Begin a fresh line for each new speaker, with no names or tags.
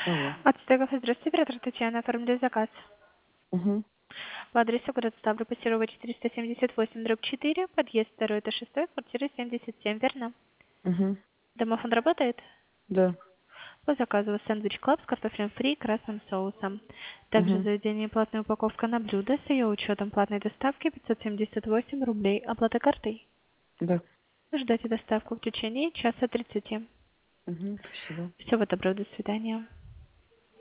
Алло.
От Стегов, здравствуйте, оператор Татьяна, оформляю заказ.
Угу.
По адресу город Ставрополь, Посерова 478/4, подъезд 2, этаж 6, квартира 77, верно?
Угу.
Домофон работает?
Да.
По заказу сэндвич клаб с картофелем фри и красным соусом. Также
Угу.
заведение платная упаковка на блюдо с ее учетом платной доставки 578 рублей. Оплата картой.
Да.
Ждайте доставку в течение часа 30.
Угу. Спасибо.
Всего доброго, до свидания.